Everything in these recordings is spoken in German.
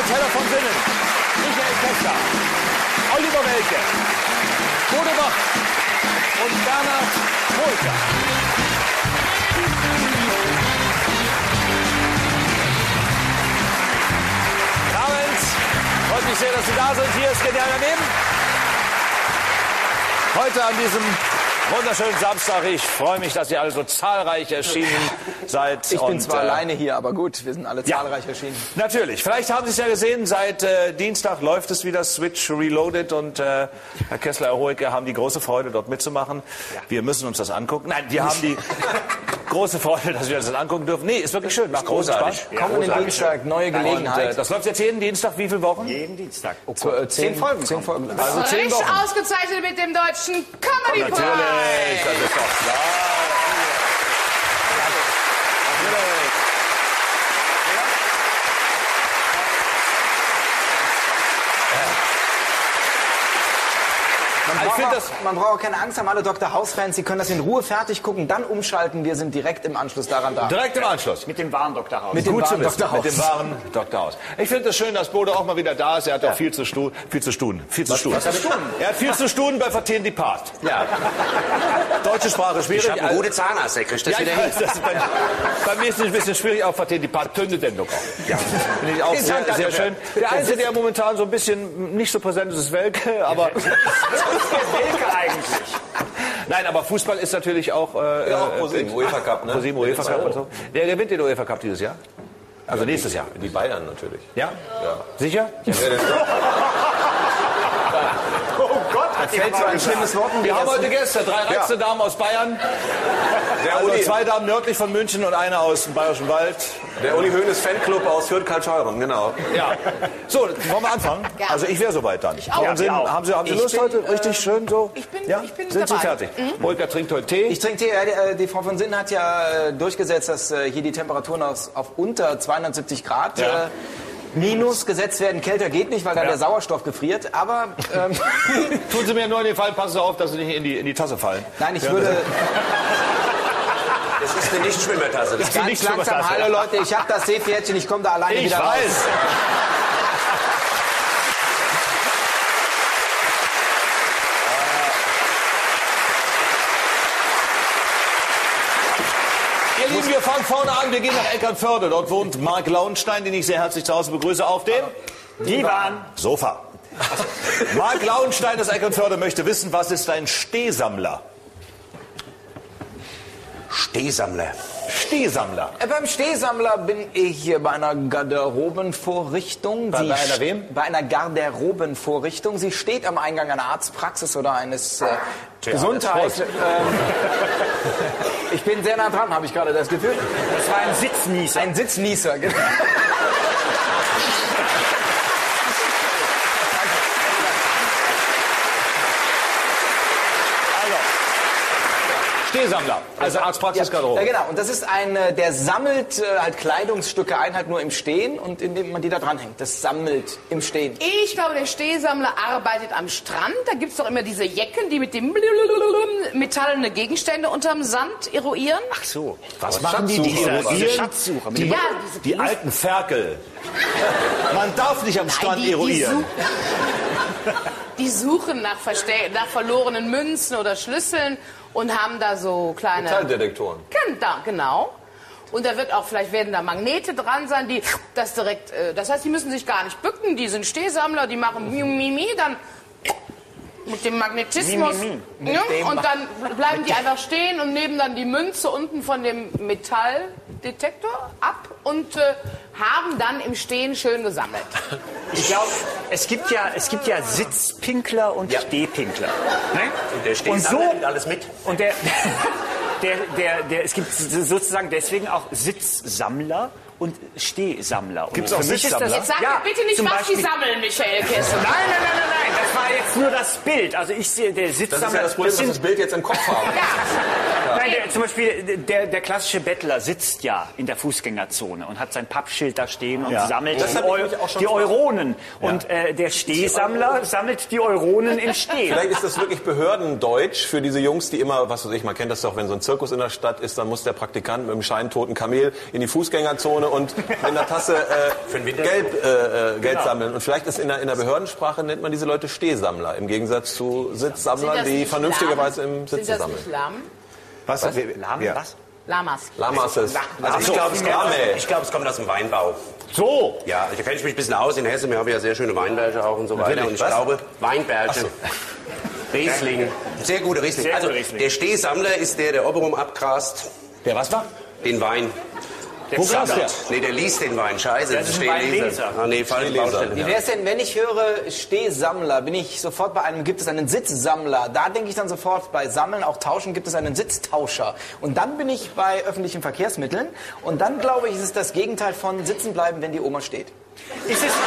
Teller von Sinnen, Michael Kessler, Oliver Welke, Bodo Bach und Bernhard Polter. Guten Abend, freut mich sehr, dass Sie da sind. Hier ist Genial daneben. Heute an diesem wunderschönen Samstag. Ich freue mich, dass ihr alle so zahlreich erschienen seid. Ich bin zwar alleine hier, aber gut, wir sind alle zahlreich erschienen. Natürlich. Vielleicht haben Sie es ja gesehen, seit Dienstag läuft es wieder Switch Reloaded und Herr Kessler, Herr Hoeker haben die große Freude, dort mitzumachen. Ja. Wir müssen uns das angucken. Nein, wir haben die große Freude, dass wir uns das angucken dürfen. Nee, ist wirklich schön, macht großen Spaß. Ja, kommenden Dienstag, neue Gelegenheit. Und, das läuft jetzt jeden Dienstag, wie viele Wochen? Jeden Dienstag. Oh, 10 Folgen. 10 Folgen. Also 10 Wochen. Ausgezeichnet mit dem Deutschen Comedy Preis. Natürlich, das ist doch klar. Man braucht auch keine Angst haben, alle Dr. House-Fans. Sie können das in Ruhe fertig gucken, dann umschalten. Wir sind direkt im Anschluss daran da. Direkt im Anschluss. Mit dem wahren Dr. House. Mit dem wahren Dr. House. Mit dem wahren Dr. House. Ich finde es schön, dass Bodo auch mal wieder da ist. Er hat doch viel zu tun. Was hat er tun? Er hat viel zu tun bei Vertehen die Part. Ja. Deutsche Sprache schwierig. Ich habe einen guten Zahnarzt, der kriegt das wieder hin. Das ist bei mir ist es ein bisschen schwierig, auch Vertehen die Part. Tönde denn doch auch. Ja. Finde ich auch sehr schön. Der Einzige, der momentan so ein bisschen nicht so präsent ist, ist Welke. Aber Was ist der Welke eigentlich? Nein, aber Fußball ist natürlich auch ProSieben, UEFA Cup, ne? ProSieben, UEFA Cup und so. Wer gewinnt den UEFA Cup dieses Jahr? Also nächstes Jahr. Die Bayern natürlich. Ja? Ja. Sicher? Ja. Oh Gott, hat Fällt so ein schlimmes Wort in die Wir haben ersten- heute Gäste, 3 reichste Damen aus Bayern. Der Also Uli, 2 Damen nördlich von München und eine aus dem Bayerischen Wald. der Uli Hoeneß Fanclub aus Fürth-Karlsruhe, genau. Ja. So, wollen wir anfangen? Gerne. Also ich wäre soweit dann. auch. Haben Sie Lust heute? Richtig schön so? Ich bin Sind Sie dabei. fertig? Holger trinkt heute Tee. Ich trinke Tee. Die Frau von Sinnen hat ja durchgesetzt, dass hier die Temperaturen auf unter 270 Grad minus gesetzt werden. Kälter geht nicht, weil dann der Sauerstoff gefriert. Aber Tun Sie mir nur in den Fall, passen Sie auf, dass Sie nicht in die Tasse fallen. nein, ich würde Das ist eine Nichtschwimmertasse. Das ganz langsam. Hallo Leute, ich habe das Seepferdchen, ich komme da alleine Ich wieder raus. weiß. Ihr Lieben, wir fangen vorne an. Wir gehen nach Eckernförde. Dort wohnt Mark Lauenstein, den ich sehr herzlich zu Hause begrüße, auf dem Divan. Sofa. Mark Lauenstein aus Eckernförde möchte wissen, was ist ein Stehsammler? Stehsammler. Stehsammler. Beim Stehsammler bin ich hier bei einer Garderobenvorrichtung. Bei einer wem? Bei einer Garderobenvorrichtung. Sie steht am Eingang einer Arztpraxis oder eines Gesundheits... ich bin sehr nah dran, habe ich gerade das Gefühl. Das war ein Sitznießer. Ein Sitznießer, genau. Stehsammler. Also Arztpraxis, Garderobe. Ja, genau. Und das ist der sammelt halt Kleidungsstücke ein, halt nur im Stehen und indem man die da dranhängt. Das sammelt im Stehen. Ich glaube, der Stehsammler arbeitet am Strand. Da gibt es doch immer diese Jecken, die mit dem metallene Gegenstände unterm Sand eruieren. Ach so. Was machen die? Die eruieren Schatzsucher. die, die alten Ferkel. Man darf nicht am Strand eruieren. Die suchen nach verlorenen Münzen oder Schlüsseln und haben da so kleine... Metalldetektoren. Genau. Und da wird auch, vielleicht werden da Magnete dran sein, die das direkt... das heißt, die müssen sich gar nicht bücken, die sind Stehsammler, die machen Mimimi, dann mit dem Magnetismus. Ja, und dann bleiben die einfach stehen und nehmen dann die Münze unten von dem Metalldetektor ab und haben dann im Stehen schön gesammelt. Ich glaube, es gibt ja Sitzpinkler und Stehpinkler. Ne? Und der Stehsammler nimmt alles mit. Und es gibt sozusagen deswegen auch Sitzsammler und Stehsammler. Gibt's auch für mich ist das, Sitzsammler? Jetzt sag mir bitte nicht, zum was die Beispiel- sammeln, Michael Kessler. Nein, das war jetzt nur das Bild. Also ich sehe, der Das ist Sitzsammler... ja das Problem, dass ich das Bild jetzt im Kopf habe. Nein, zum Beispiel der klassische Bettler sitzt ja in der Fußgängerzone und hat sein Pappschild da stehen und sammelt die Euronen. Und der Stehsammler sammelt die Euronen im Stehen. Vielleicht ist das wirklich Behördendeutsch für diese Jungs, die immer, was weiß ich, man kennt das doch, wenn so ein Zirkus in der Stadt ist, dann muss der Praktikant mit dem scheintoten Kamel in die Fußgängerzone und in der Tasse Geld sammeln. Und vielleicht ist in der Behördensprache nennt man diese Leute Stehsammler, im Gegensatz zu Sitzsammlern, die vernünftigerweise im Sitzen sammeln. Was? Lahmen? Ja. Was? Lamas ist. Also ich glaube, es kommt aus dem Weinbau. So. Ja, da kenne ich mich ein bisschen aus. In Hessen, wir haben ja sehr schöne Weinberge auch und so weiter. Und ich glaube, Weinberge. Riesling. Sehr gute Riesling. Also der Stehsammler ist der obenrum abgrast. Der was macht? Den Wein. Wo grast der? Nee, der liest den Wein. Scheiße, Das ist ein Weinleser. Ah, nee, falsche Baustelle. Wie wäre es denn, wenn ich höre Stehsammler, bin ich sofort bei einem, gibt es einen Sitzsammler. Da denke ich dann sofort bei Sammeln, auch Tauschen, gibt es einen Sitztauscher. Und dann bin ich bei öffentlichen Verkehrsmitteln. Und dann glaube ich, ist es das Gegenteil von sitzen bleiben, wenn die Oma steht. Ist es...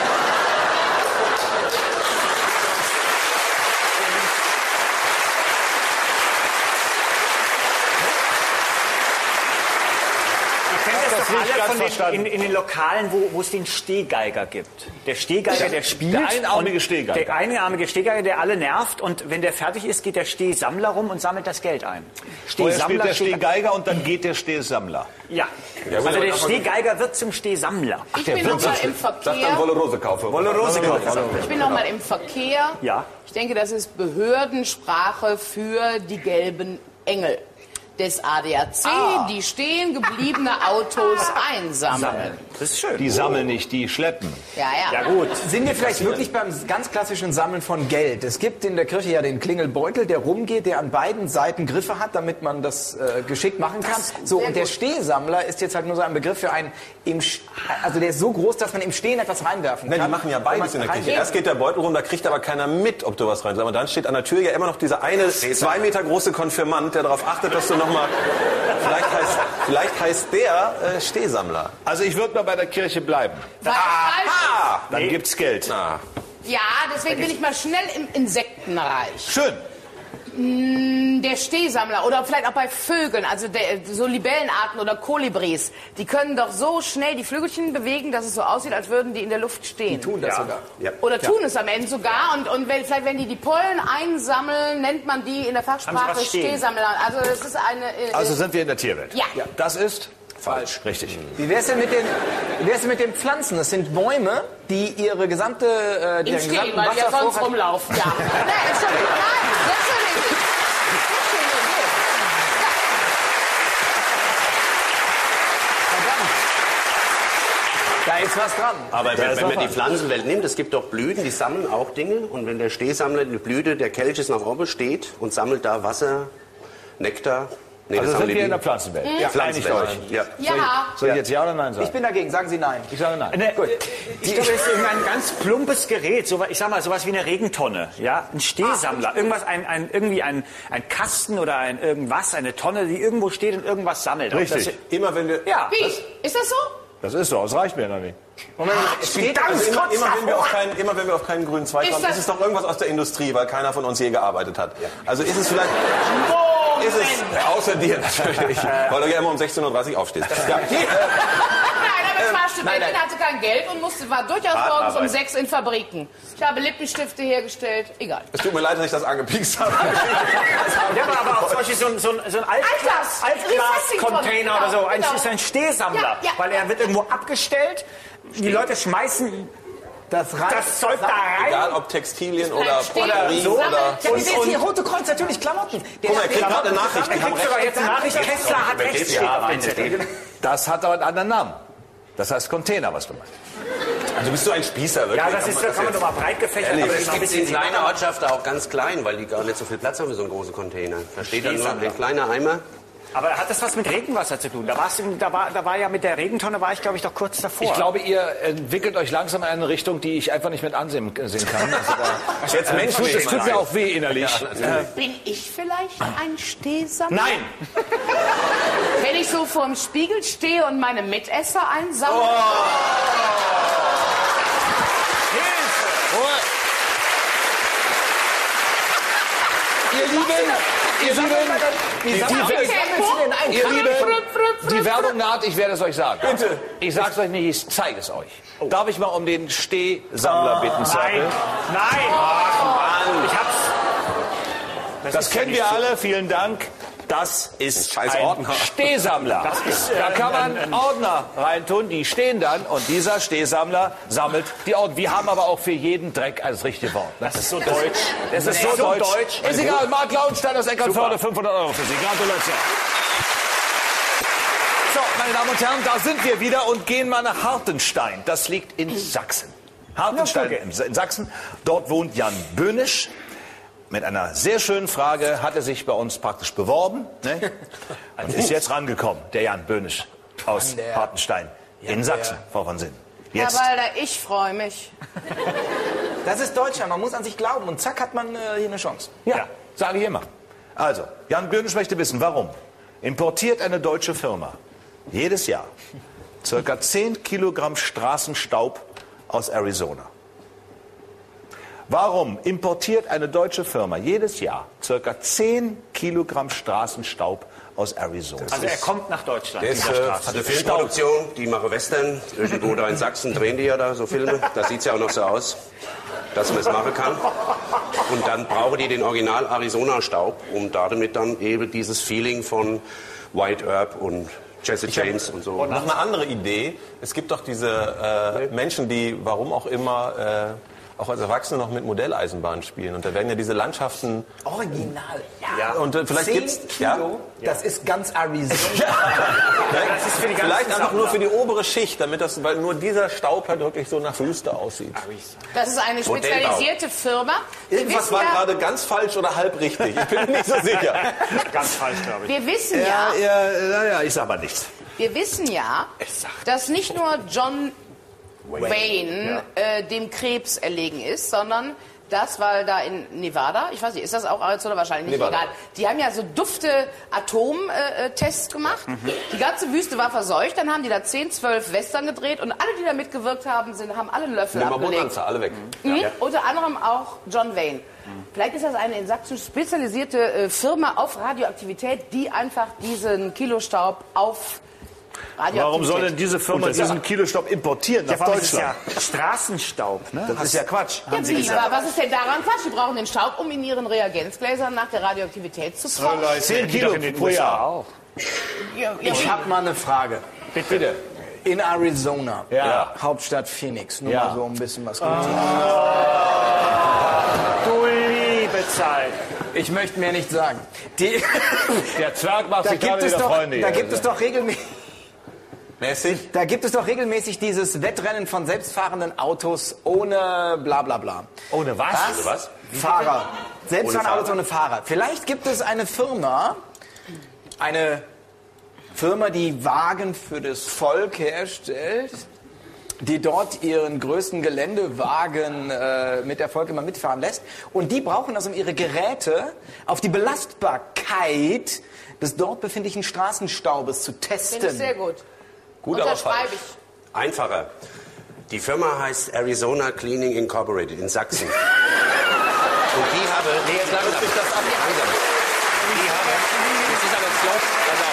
In den Lokalen, wo es den Stehgeiger gibt. Der Stehgeiger, der spielt. Der einarmige Stehgeiger. Der einarmige Stehgeiger, der alle nervt. Und wenn der fertig ist, geht der Stehsammler rum und sammelt das Geld ein. Vorher spielt der Stehgeiger und dann geht der Stehsammler. Ja. Also der Stehgeiger wird zum Stehsammler. Ich bin noch mal im Verkehr. Sag dann Wolle Rose kaufen. Ich bin noch mal im Verkehr. Ja. Ich denke, das ist Behördensprache für die gelben Engel des ADAC, die stehen gebliebene Autos einsammeln. Das ist schön. Die sammeln nicht, die schleppen. Ja. Ja gut. Sind wir vielleicht wirklich beim ganz klassischen Sammeln von Geld? Es gibt in der Kirche ja den Klingelbeutel, der rumgeht, der an beiden Seiten Griffe hat, damit man das geschickt machen kann. So, und der Stehsammler ist jetzt halt nur so ein Begriff für einen, also der ist so groß, dass man im Stehen etwas reinwerfen kann. Nein, die machen ja beides in der Kirche. Erst geht der Beutel rum, da kriegt aber keiner mit, ob du was reinsammelst. Und dann steht an der Tür ja immer noch dieser eine 2 Meter große Konfirmand, der darauf achtet, dass du noch mal, vielleicht heißt der Stehsammler. Also ich würde mal bei der Kirche bleiben. Dann gibt's Geld. Ja, deswegen bin ich mal schnell im Insektenreich. Schön. Der Stehsammler oder vielleicht auch bei Vögeln, also so Libellenarten oder Kolibris, die können doch so schnell die Flügelchen bewegen, dass es so aussieht, als würden die in der Luft stehen. Die tun das sogar. Ja. Oder tun es am Ende sogar. Und vielleicht, wenn die Pollen einsammeln, nennt man die in der Fachsprache Stehsammler. Also das ist eine... Also sind wir in der Tierwelt. Ja. Das ist falsch. Richtig. Wie wär's denn mit den Pflanzen? Das sind Bäume, die ihre gesamte Im Stehen, weil die ja sonst rumlaufen. Ja. Nein, Entschuldigung. Nein, natürlich nicht. Da ist was dran. Aber wenn man die Pflanzenwelt nimmt, es gibt doch Blüten, die sammeln auch Dinge. Und wenn der Stehsammler eine Blüte, der Kelch ist nach oben, steht und sammelt da Wasser, Nektar. Nee, Also das sind haben wir in der Pflanzenwelt. Ja, Pflanzenwelt. Ja. Ja. Soll ich jetzt ja oder nein sagen? Ich bin dagegen. Sagen Sie nein. Ich sage nein. Gut. Ich glaube, das ist ein ganz plumpes Gerät. Ich sag mal, sowas wie eine Regentonne. Ja? Ein Stehsammler. Irgendwas, irgendwie ein Kasten oder eine Tonne, die irgendwo steht und irgendwas sammelt. Richtig. Immer wenn wir... Ja. Wie? Ist das so? Das ist so, das reicht mir noch nicht. Immer wenn wir auf keinen grünen Zweig kommen, ist es doch irgendwas aus der Industrie, weil keiner von uns je gearbeitet hat. Also ist es vielleicht... Ist es, außer dir natürlich, weil du ja immer um 16:30 Uhr aufstehst. Ja. Nein, aber ich war Studentin, hatte kein Geld und war durchaus morgens um 6 in Fabriken. Ich habe Lippenstifte hergestellt, egal. Es tut mir leid, dass ich das angepiekst habe. Ja, aber auch zum Beispiel so ein Altglas-Container oder so. Eigentlich ist ein Stehsammler, weil er wird irgendwo abgestellt. Die Leute schmeißen das Zeug da rein. Egal ob Textilien oder Batterien so oder... Ja, und hier Rote Kreuz, natürlich Klamotten. Guck mal, er kriegt gerade eine Nachricht. Ich krieg sogar jetzt eine Nachricht, Tesla hat recht, steht auf den Zettel. Das hat aber einen anderen Namen. Das heißt Container, was du meinst. Also bist du ein Spießer, wirklich? Ja, das kann man doch mal breit gefächert. Aber es gibt in kleiner Ortschaft auch ganz klein, weil die gar nicht so viel Platz haben für so einen großen Container. Da steht dann nur ein kleiner Eimer. Aber hat das was mit Regenwasser zu tun? Da war ja mit der Regentonne, war ich glaube ich doch kurz davor. Ich glaube, ihr entwickelt euch langsam in eine Richtung, die ich einfach nicht mit ansehen kann. Also Jetzt Mensch, das tut mir auch weh innerlich. Bin ich vielleicht ein Stehsammler? Nein! Wenn ich so vorm Spiegel stehe und meine Mitesser einsammle? Ihr Lieben, Ihr Lieben, die Werbung naht, ich werde es euch sagen. Bitte. Ich sag's euch nicht, ich zeige es euch. Darf ich mal um den Stehsammler bitten, Zirkel? Nein! Ach, Mann. Ich hab's. Das kennen wir alle, vielen Dank. Das ist ein Stehsammler. Da kann man Ordner reintun, die stehen dann und dieser Stehsammler sammelt die Ordner. Wir haben aber auch für jeden Dreck das richtige Wort. Das ist so deutsch. Das ist so deutsch. Ist egal, Marc Lauenstein aus Eckernförde, 500 € für Sie. Gratulation. So, meine Damen und Herren, da sind wir wieder und gehen mal nach Hartenstein. Das liegt in Sachsen. Hartenstein in Sachsen. Dort wohnt Jan Böhnisch. Mit einer sehr schönen Frage hat er sich bei uns praktisch beworben. Ne? Und ist jetzt rangekommen, der Jan Böhnisch aus Hartenstein in Sachsen, Frau von Sinn. Jetzt. Herr Walder, ich freue mich. Das ist Deutschland, man muss an sich glauben und zack hat man hier eine Chance. Ja, sage ich immer. Also, Jan Böhnisch möchte wissen, warum importiert eine deutsche Firma jedes Jahr ca. 10 Kilogramm Straßenstaub aus Arizona? Warum importiert eine deutsche Firma jedes Jahr ca. 10 Kilogramm Straßenstaub aus Arizona? Also er kommt nach Deutschland. Das ist eine Filmproduktion, die machen Western. Irgendwo da in Sachsen drehen die ja da so Filme. Da sieht es ja auch noch so aus, dass man es machen kann. Und dann brauchen die den Original Arizona-Staub, um damit dann eben dieses Feeling von White Earp und Jesse James und so. Und noch eine andere Idee. Es gibt doch diese Menschen, die, warum auch immer, auch als Erwachsene noch mit Modelleisenbahn spielen. Und da werden ja diese Landschaften... Original. Ja. Und vielleicht 10 gibt's... Kilo, das ist ganz Arizona. Das ist für die vielleicht einfach nur für die obere Schicht, damit das, weil nur dieser Staub halt wirklich so nach Wüste aussieht. Das ist eine spezialisierte Firma. Irgendwas war gerade ganz falsch oder halb richtig. Ich bin mir nicht so sicher. Ganz falsch, glaube ich. Wir wissen ich sag mal nichts. Wir wissen ja, dass nicht nur John Wayne dem Krebs erlegen ist, sondern das, weil da in Nevada, ich weiß nicht, ist das auch Arizona? Wahrscheinlich nicht, egal. Die haben ja so dufte Atomtests gemacht. Die ganze Wüste war verseucht, dann haben die da 10, 12 Western gedreht und alle, die da mitgewirkt haben, haben alle einen Löffel abgelegt. Alle weg. Unter anderem auch John Wayne. Vielleicht ist das eine in Sachsen spezialisierte Firma auf Radioaktivität, die einfach diesen Kilostaub auf Warum soll denn diese Firma diesen Kilostaub importieren nach Deutschland? Das ist ja Straßenstaub, ne? Das ist ja Quatsch. Was ist denn daran Quatsch? Die brauchen den Staub, um in ihren Reagenzgläsern nach der Radioaktivität zu forschen. 10 Kilo pro Jahr. Auch. Ich habe mal eine Frage. Bitte. In Arizona, Hauptstadt Phoenix, nur mal so ein bisschen was Gutes. Du liebe Zeit. Ich möchte mehr nicht sagen. Der Zwerg macht sich gerade wieder Freunde. Da gibt es doch regelmäßig... Da gibt es doch regelmäßig dieses Wettrennen von selbstfahrenden Autos ohne bla bla bla. Ohne was? Ohne was? Fahrer. Selbstfahrende Autos ohne Fahrer. Vielleicht gibt es eine Firma, die Wagen für das Volk herstellt, die dort ihren größten Geländewagen mit der Volk immer mitfahren lässt. Und die brauchen das, um ihre Geräte auf die Belastbarkeit des dort befindlichen Straßenstaubes zu testen. Finde ich sehr gut. Gut, aber falsch. Einfacher. Die Firma heißt Arizona Cleaning Incorporated in Sachsen. Und die haben... Nee, jetzt lassen Sie das ab. Die haben... Das ist aber Flop.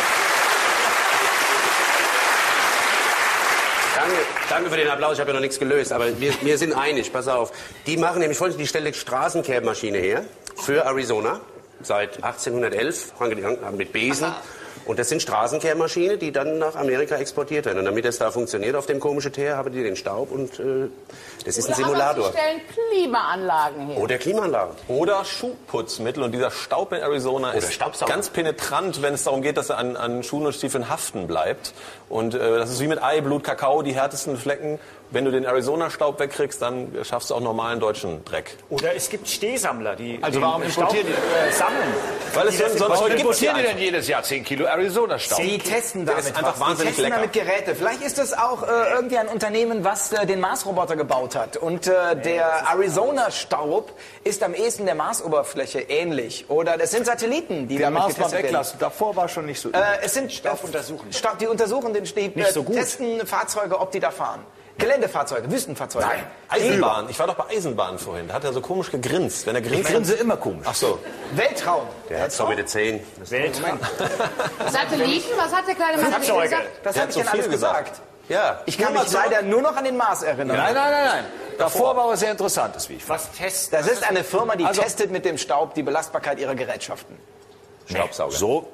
Danke für den Applaus, ich habe ja noch nichts gelöst, aber wir sind einig, pass auf. Die machen nämlich folgendes, die stellen Straßenkehrmaschine her für Arizona seit 1811, mit Besen. Und das sind Straßenkehrmaschinen, die dann nach Amerika exportiert werden. Und damit das da funktioniert auf dem komischen Teer, haben die den Staub und das ist ein Simulator. Aber sie stellen Klimaanlagen her. Oder Klimaanlagen. Oder Schuhputzmittel. Und dieser Staub in Arizona ist ganz penetrant, wenn es darum geht, dass er an Schuhen und Stiefeln haften bleibt. Und das ist wie mit Ei, Blut, Kakao, die härtesten Flecken. Wenn du den Arizona-Staub wegkriegst, dann schaffst du auch normalen deutschen Dreck. Oder es gibt Stehsammler, die warum importieren die sammeln? Weil es warum importieren die denn jedes Jahr 10 Kilo Arizona-Staub? Die testen damit einfach wahnsinnig die testen damit Geräte. Vielleicht ist es auch irgendwie ein Unternehmen, was den Mars-Roboter gebaut hat. Und der Arizona-Staub ist am ehesten der Marsoberfläche ähnlich. Oder das sind Satelliten, die damit getestet werden. Weglassen. Davor war schon nicht so. Es sind Staufuntersuchen. Die untersuchen den Nicht so gut. testen Fahrzeuge, ob die da fahren. Geländefahrzeuge, Wüstenfahrzeuge. Nein. Eisenbahn. Ich war doch bei Eisenbahn vorhin. Da hat er so komisch gegrinst. Wenn er Ich grinst, grinse immer komisch. Ach so. Weltraum. Der hat so mit den Zähnen. Weltraum. Satelliten, was hat der kleine Mann Flugzeuge. gesagt? Das Der habe hat ich so dann viel alles gesagt. gesagt. Ja. Ich kann mich leider nur noch an den Mars erinnern. Nein. Davor war was sehr Interessantes, wie ich fand. Was testen? Das ist eine Firma, die Also- testet mit dem Staub die Belastbarkeit ihrer Gerätschaften. Staubsauger. So,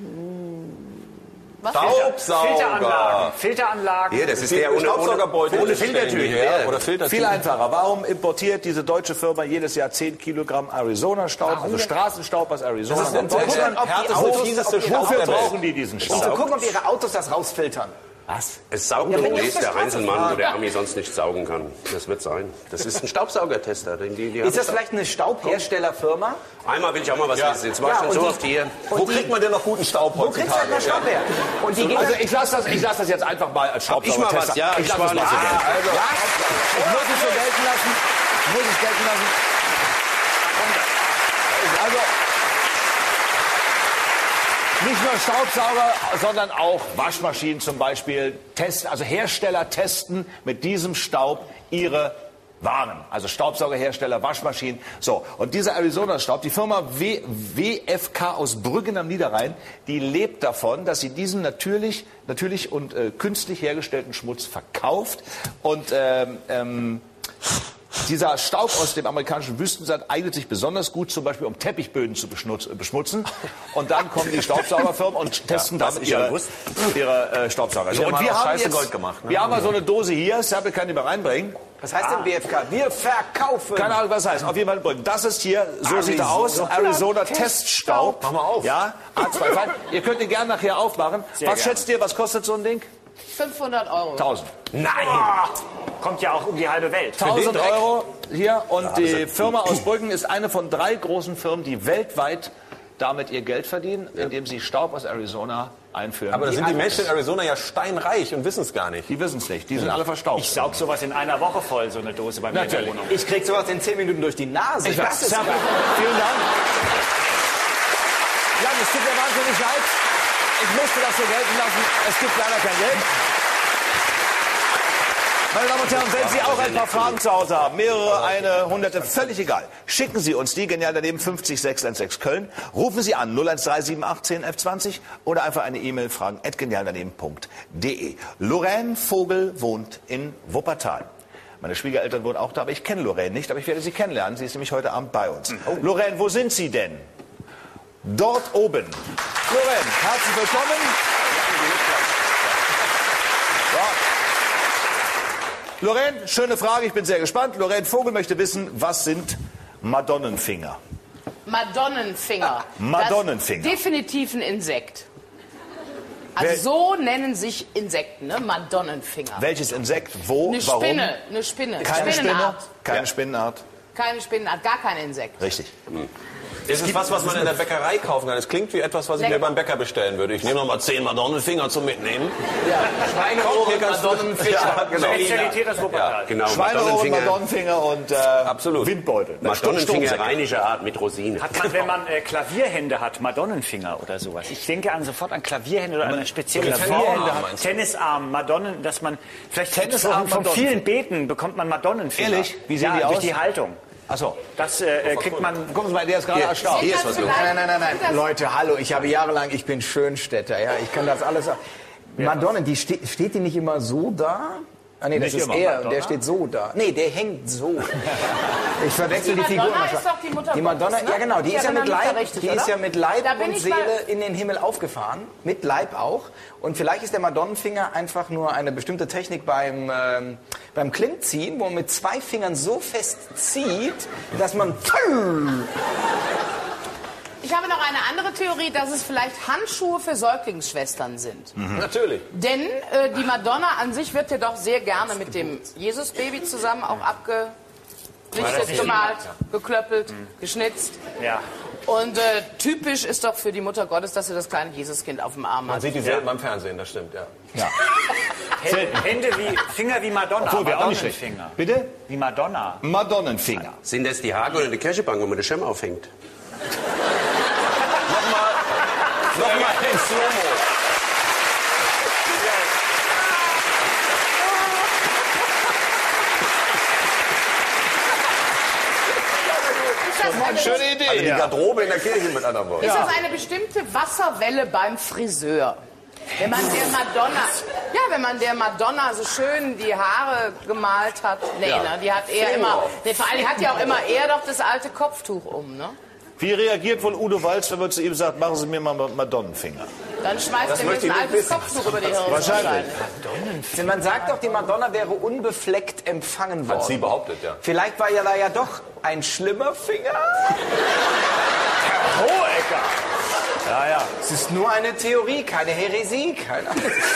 Was? Staubsauger. Filteranlagen. Hier, das ist der ohne Staubsaugerbeutel. ohne Filtertüten. Filtertüten. Oder Filtertüten. viel einfacher. Warum importiert diese deutsche Firma jedes Jahr 10 Kilogramm Arizona-Staub, also Straßenstaub aus Arizona? Das ist Und der Deutschland? härteste, fieseste Staub Wofür der Welt. brauchen die diesen Um zu Staub? gucken, ob ihre Autos das rausfiltern. Was? Es saugt Ja, doch wenn bloß jetzt der der Einzelmann, Straßenbahn- wo der Ami sonst nicht saugen kann. Das wird sein. Das ist ein Staubsaugertester. Die Ist das vielleicht eine Staubherstellerfirma? Einmal will ich auch mal was wissen. Jetzt war ich Ja, schon und so die- oft hier. Wo kriegt man denn noch guten Staub Wo kriegst du heutzutage? denn Staub her? Und die gehen Also ich lasse das jetzt einfach mal als ich mal Staubsaugertester. was? Ja, ich ich lasse war es mal so nicht- gelten. also- Ja? Ich muss es so gelten lassen. Ich muss es gelten lassen. Also nicht nur Staubsauger, sondern auch Waschmaschinen zum Beispiel testen, also Hersteller testen mit diesem Staub ihre Waren. Also Staubsaugerhersteller, Waschmaschinen. So, und dieser Arizona-Staub, die Firma WFK aus Brüggen am Niederrhein, die lebt davon, dass sie diesen natürlich und künstlich hergestellten Schmutz verkauft. Und dieser Staub aus dem amerikanischen Wüstensand eignet sich besonders gut, zum Beispiel um Teppichböden zu beschmutzen. Und dann kommen die Staubsaugerfirmen und testen damit ihre Staubsauger. Die So, haben und wir aus haben Scheiße jetzt, Gold gemacht, ne? wir haben mal so eine Dose hier, Seppel kann die mal reinbringen. Was heißt denn BFK? Wir verkaufen. Keine Ahnung, was das heißt. Auf jeden Fall, das ist hier, so sieht er aus, Arizona Teststaub. Mach mal auf. Ja, A2. Ihr könnt ihn gerne nachher aufmachen. Was gerne. schätzt ihr, was kostet so ein Ding? 500 Euro. 1000. Nein! Kommt ja auch um die halbe Welt. 1000 Euro hier und die Firma aus Brüggen ist eine von 3 großen Firmen, die weltweit damit ihr Geld verdienen, indem sie Staub aus Arizona einführen. Aber da sind die Menschen in Arizona ja steinreich und wissen es gar nicht. Die wissen es nicht, die sind alle verstaubt. Ich saug sowas in einer Woche voll, so eine Dose bei mir in der Natürlich. Wohnung. Ich krieg sowas in 10 Minuten durch die Nase. Ich Das weiß. ist Vielen Dank. Ja, es tut mir wahnsinnig leid. Ich musste das so gelten lassen. Es gibt leider kein Geld. Meine Damen und Herren, wenn Sie auch ein paar Fragen zu Hause haben, mehrere, eine, hunderte, völlig egal, schicken Sie uns die, genial daneben 50616 Köln, rufen Sie an 01378 10 F20 oder einfach eine E-Mail fragen @genialdaneben.de. Lorraine Vogel wohnt in Wuppertal. Meine Schwiegereltern wohnen auch da, aber ich kenne Lorraine nicht, aber ich werde sie kennenlernen. Sie ist nämlich heute Abend bei uns. Lorraine, wo sind Sie denn? Dort oben. Lorraine, herzlich willkommen. Ja. Lorraine, schöne Frage, ich bin sehr gespannt. Lorraine Vogel möchte wissen, was sind Madonnenfinger? Madonnenfinger. Madonnenfinger. Das ist definitiv ein Insekt. Also Wer- so nennen sich Insekten, ne? Madonnenfinger. Welches Insekt, wo, Eine warum? Spinne, eine Spinne. Keine Spinne, Spinnenart. keine Spinnenart. Keine Spinnenart, gar kein Insekt. Richtig. Es ist was man in der Bäckerei kaufen kann. Es klingt wie etwas, was ich mir beim Bäcker bestellen würde. Ich nehme noch mal 10 Madonnenfinger zum Mitnehmen. Schweineohren, Madonnenfisch. Ja, genau. Spezialität aus Wuppertal. Genau, Schweineohren, Madonnenfinger und Absolut. Windbeutel. Madonnenfinger Sturmsäcke. rheinische Art mit Rosinen. Hat man, wenn man Klavierhände hat, Madonnenfinger oder sowas? Ich denke sofort an Klavierhände oder an eine spezielle Klavierhände Form. meinst du? Tennisarm, Madonnen, dass man vielleicht Tennisarm, von vielen Madonnenfinger. Beten bekommt man Madonnenfinger. Ehrlich? Wie sehen ja, die aus? durch die Haltung. Achso. Das kriegt man. Gucken Sie mal, der ist gerade erstaunt. Hier ist was los. Nein. Leute, hallo, ich habe jahrelang, ich bin Schönstädter, ja, ich kann das alles. Madonna, die steht die nicht immer so da? Ah nee, das Nicht ist immer. er, Madonna? der steht so da. Nee, der hängt so. Ich verwechsel die, Die Figuren. Madonna manchmal. ist doch die Mutter Die Madonna, Gottes, ne? ja genau, die Ich ist ja mit erinnere mich da Leib, richtig, die ist oder? ja mit Leib Da bin und ich Seele mal- in den Himmel aufgefahren, mit Leib auch. Und vielleicht ist der Madonnenfinger einfach nur eine bestimmte Technik beim Klimmziehen, wo man mit 2 Fingern so fest zieht, dass man Ich habe noch eine andere Theorie, dass es vielleicht Handschuhe für Säuglingsschwestern sind. Natürlich. Denn die Madonna an sich wird ja doch sehr gerne mit dem Jesusbaby zusammen auch abgelichtet, gemalt, geklöppelt, geschnitzt. Ja. Und typisch ist doch für die Mutter Gottes, dass sie das kleine Jesuskind auf dem Arm Man hat. sieht die selten beim Fernsehen, das stimmt, ja. Hände wie Finger wie Madonna. Obwohl, wäre auch nicht schlecht. Madonnenfinger. Bitte? Wie Madonna. Madonnenfinger. Sind das die Haken oder die Kirchebank, wo man den Schirm aufhängt? Nochmal in Slow-Mo. Schöne Idee. Also die Garderobe in der Kirche mit anderen Worten. Ist das eine bestimmte Wasserwelle beim Friseur? Wenn man der Madonna so schön die Haare gemalt hat, die hat eher immer, vor allem hat ja auch immer eher doch das alte Kopftuch um, ne? Wie reagiert wohl Udo Walz, wenn man zu ihm sagt, machen Sie mir mal Madonnenfinger? Dann schmeißt er mir ein altes Kopftuch über die Hirn. Wahrscheinlich. Man sagt doch, die Madonna wäre unbefleckt empfangen worden. Hat sie behauptet, ja. Vielleicht war ja da ja doch ein schlimmer Finger. Herr Hohecker! Ja. Es ist nur eine Theorie, keine Häresie. Keine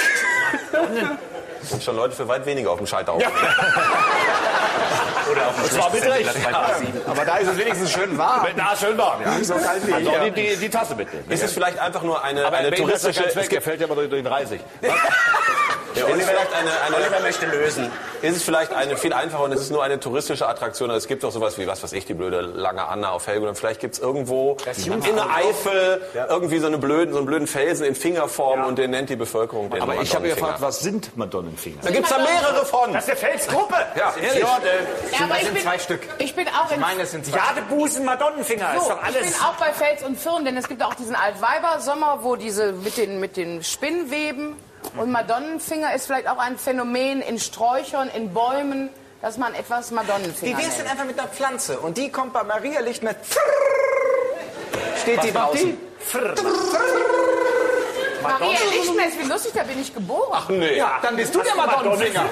Sind schon Leute für weit weniger auf dem Scheiterhaufen. Ja. Oder auf dem Schlechteren. Aber da ist es wenigstens schön warm. Na, schön warm. Ja. So kalt wie Also hier. die Tasse mitnehmen. Ist es vielleicht einfach nur eine touristische... Der fällt ja mal durch den Reisig. Der Oliver möchte lösen. Ist es vielleicht eine viel einfacher und es ist nur eine touristische Attraktion? Also es gibt doch sowas wie, was weiß ich, die blöde lange Anna auf Helgoland. Vielleicht gibt es irgendwo in der Eifel irgendwie so einen blöden Felsen in Fingerform und den nennt die Bevölkerung den Aber ich habe ja gefragt, Madonnenfinger. was sind Madonnenfinger? Da gibt es da mehrere von. Das ist eine Felsgruppe. Ja, ehrlich. Das sind 2 Stück. Ich bin auch Ich meine, es sind 2 Stück. Jadebusen, Madonnenfinger. Ist So, doch alles. ich bin auch bei Fels und Firn, denn es gibt auch diesen Altweibersommer, wo diese mit den Spinnweben und Madonnenfinger ist vielleicht auch ein Phänomen in Sträuchern, in Bäumen, dass man etwas Madonnenfinger Wie wär's denn nennt. einfach mit einer Pflanze? Und die kommt bei Maria Licht mit steht die draußen. Maria Lichtmess, wie lustig, da bin ich geboren. Ach nee. Ja, dann bist du der Madonnenfinger.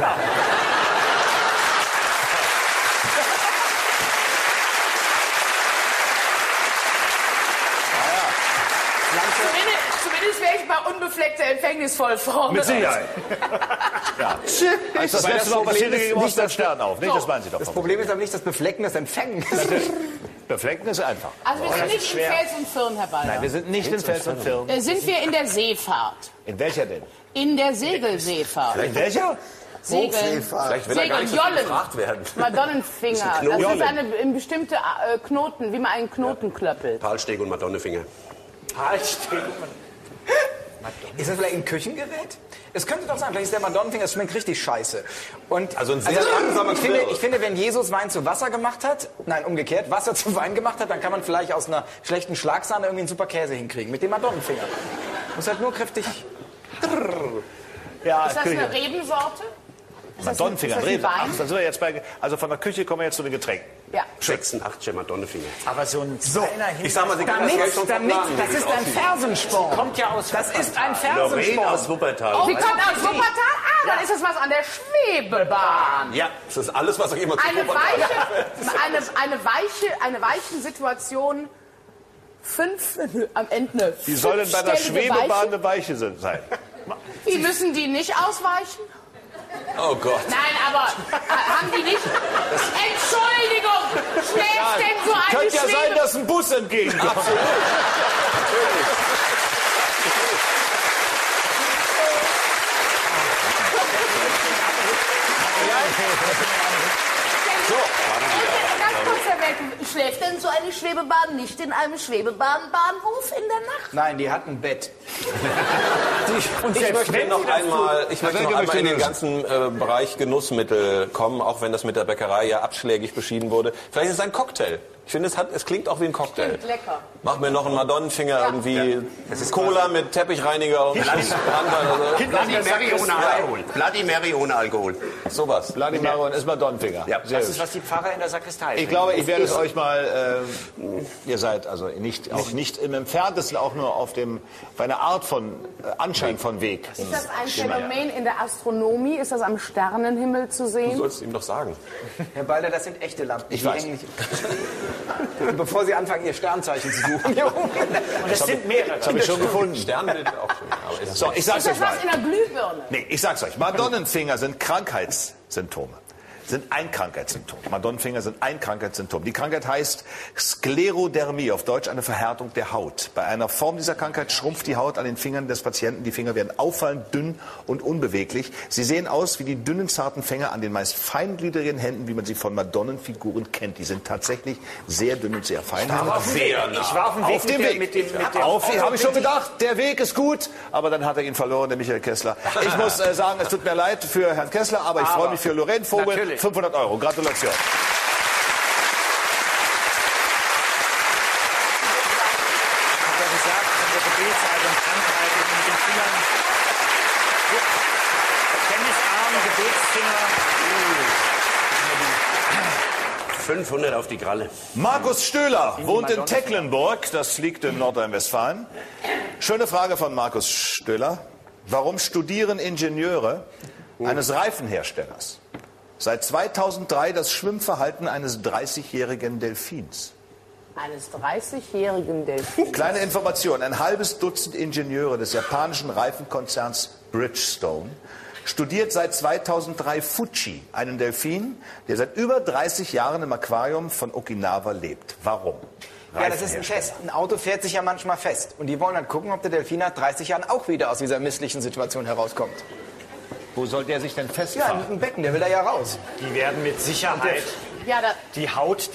Zumindest wäre ich bei unbefleckter Empfängnisvollform. Mit Sicherheit. Ja. Als das letzte Mal passierte gegen Oster Stern auf. Nicht, das meinen Sie doch. Das Problem ist aber nicht das Beflecken, das Empfängen. Beflecken ist einfach. Also wir sind nicht in Fels und Firn, Herr Balder. Nein, wir sind nicht in Fels und Firn. Sind wir in der Seefahrt? In welcher denn? In der Segelseefahrt. In welcher? Segeln. Vielleicht will er gar nicht so viel Jollen. gefragt werden. Madonnenfinger. Das ist eine bestimmte Knoten, wie man einen Knoten klöppelt. Palsteg und Madonnefinger. Ist das vielleicht ein Küchengerät? Es könnte doch sein, vielleicht ist der Madonnenfinger, das schmeckt richtig scheiße. Und Also ein sehr langsamer ich finde, wenn Jesus Wein zu Wasser gemacht hat, nein, umgekehrt, Wasser zu Wein gemacht hat, dann kann man vielleicht aus einer schlechten Schlagsahne irgendwie einen super Käse hinkriegen. Mit dem Madonnenfinger. Muss halt nur kräftig... Ja, Ist das eine Rebensorte? Madonnenfinger, Ist das ein Reben. Wein? Ach, dann sind wir jetzt bei. Also von der Küche kommen wir jetzt zu den Getränken. Ja. 86er Madonnefinger. Aber so ein Ich sag mal, Sie können das Geld schon verplanen. Das ist ein Fersensporn. kommt ja aus. Das ist ein Lorraine Fersensporn. aus Wuppertal. Sie kommt aus Wuppertal? Ah, dann ist das was an der Schwebebahn. Ja, das ist alles, was euch immer zu Eine Wuppertal weiche Situation. Am Ende. Wie soll denn bei der fünfstellige Schwebebahn Weiche? eine Weiche sein? Wie müssen die nicht ausweichen? Oh Gott. Nein, aber haben die nicht... Entschuldigung! Schläft denn so eine Könnte ja sein, Schwebe... dass ein Bus entgegenkommt. Ganz kurz, Herr Welken, schläft denn so eine Schwebebahn nicht in einem Schwebebahnbahnhof in der Nacht? Nein, die hat ein Bett. Ich möchte noch einmal in den ganzen Bereich Genussmittel kommen, auch wenn das mit der Bäckerei ja abschlägig beschieden wurde. Vielleicht ist es ein Cocktail. Ich finde, es klingt auch wie ein Cocktail. Klingt lecker. Mach mir noch einen Madonnenfinger irgendwie. Es ist Cola mit Teppichreiniger und Brandwein oder Bloody Mary ohne Alkohol. Bloody Mary ohne Alkohol. so. Sowas. Vladimir und ist Madonnenfinger. Ja, Sehr Das gut. ist, was die Pfarrer in der Sakristei Ich glaube, ich werde es euch mal. Ihr seid also nicht im Entferntesten auch nur auf einer Art von Anschein von Weg. Ist das ein Phänomen in der Astronomie? Ist das am Sternenhimmel zu Du sehen? sollst ihm doch sagen. Herr Balder, das sind echte Lampen. Ich Die weiß. hängen nicht- Bevor Sie anfangen, Ihr Sternzeichen zu suchen. Und es sind mehrere. Das habe ich schon gefunden. Sternbild auch schön. Aber ist So, ich sag's Ist euch das mal. was in der Glühbirne? Nee, ich sag's euch. Madonnenfinger sind Krankheitssymptome. Sind ein Krankheitssymptom. Madonnenfinger sind ein Krankheitssymptom. Die Krankheit heißt Sklerodermie, auf Deutsch eine Verhärtung der Haut. Bei einer Form dieser Krankheit schrumpft die Haut an den Fingern des Patienten. Die Finger werden auffallend dünn und unbeweglich. Sie sehen aus wie die dünnen, zarten Finger an den meist feingliedrigen Händen, wie man sie von Madonnenfiguren kennt. Die sind tatsächlich sehr dünn und sehr fein. Ich war auf dem Weg Auf dem Weg. mit dem Habe ich schon gedacht, der Weg ist gut, aber dann hat er ihn verloren, der Michael Kessler. Ich muss sagen, es tut mir leid für Herrn Kessler, aber ich freue mich für Lorraine Vogel. Natürlich. 500 €. Gratulation. 500 auf die Kralle. Markus Stöhler wohnt in Tecklenburg, das liegt in Nordrhein-Westfalen. Schöne Frage von Markus Stöhler. Warum studieren Ingenieure eines Reifenherstellers seit 2003 das Schwimmverhalten eines 30-jährigen Delfins? Eines 30-jährigen Delfins? Kleine Information, ein halbes Dutzend Ingenieure des japanischen Reifenkonzerns Bridgestone studiert seit 2003 Fuji, einen Delfin, der seit über 30 Jahren im Aquarium von Okinawa lebt. Warum? Ja, das ist ein Test. Ein Auto fährt sich ja manchmal fest. Und die wollen dann gucken, ob der Delfin nach 30 Jahren auch wieder aus dieser misslichen Situation herauskommt. Wo soll der sich denn Ja, festfahren? im Becken, der will da ja raus. Die werden mit Sicherheit Ja, die Haut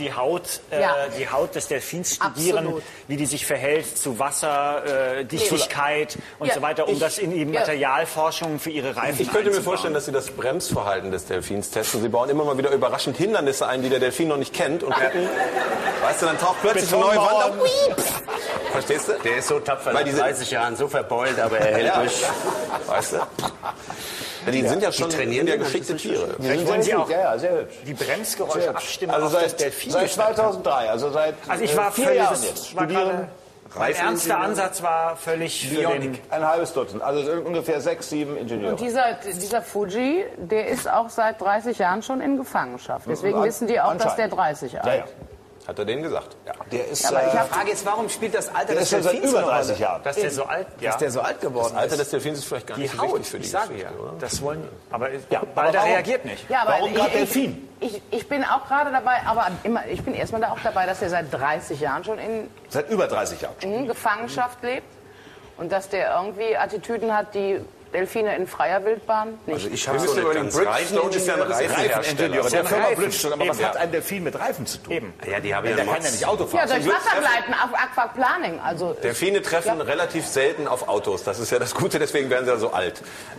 des Delfins studieren, Absolut. wie die sich verhält zu Wasser, Dichtigkeit und so weiter, um das in die Materialforschung für ihre Reifen Ich könnte mir einzubauen. vorstellen, dass Sie das Bremsverhalten des Delfins testen. Sie bauen immer mal wieder überraschend Hindernisse ein, die der Delfin noch nicht kennt. Und gucken, weißt du, dann taucht plötzlich eine neue Wand auf. Verstehst du? Der ist so tapfer, Weil nach diese- 30 Jahren so verbeult, aber er hält durch. Weißt du? Ja, die sind ja schon trainieren ja ja geschickte Tiere. Vielleicht wollen Sie auch Ja, sehr hübsch. die Bremsgeräusche abstimmen Also auf das seit Delfin. 2003, also seit Also ich war 4 völlig, Jahren das jetzt. war gerade, mein ernster Reifeningenieur. Ansatz war völlig für den, Ein halbes Dutzend, also ungefähr 6, 7 Ingenieure. Und dieser Fuji, der ist auch seit 30 Jahren schon in Gefangenschaft. Deswegen wissen die auch, dass der 30 alt ist. Hat er denen gesagt? Ja. Der ist, Aber ich frage jetzt, warum spielt das Alter der des ist schon seit Delfins über eine Rolle? 30 Jahren. dass der so alt, Dass der so alt geworden Alter ist? des Delfins ist vielleicht gar die nicht so Haut, wichtig für die ich sage Geschichte, ja, oder? das wollen, aber aber Balder warum- reagiert nicht. Ja, aber Warum gerade Delfin? Ich bin auch gerade dabei, aber ich bin erstmal da auch dabei, dass er seit 30 Jahren schon in Seit über 30 Jahren. Gefangenschaft lebt und dass der irgendwie Attitüden hat, die Delfine in freier Wildbahn nicht. Also ich Wir habe so müssen eine überlegen, ganz Bridgestone ist ja ein Reifenhersteller. Reifeningenieur, der Firma Reifen. Bridgestone. Aber was Eben, hat ein Delfin mit Reifen zu tun? Eben. Ja, die haben ja Der kann ja nicht Auto fahren. ja, durch Wassergleiten, auf Aquaplaning. Also, Delfine treffen Ja. relativ selten auf Autos. Das ist ja das Gute, deswegen werden sie ja so alt.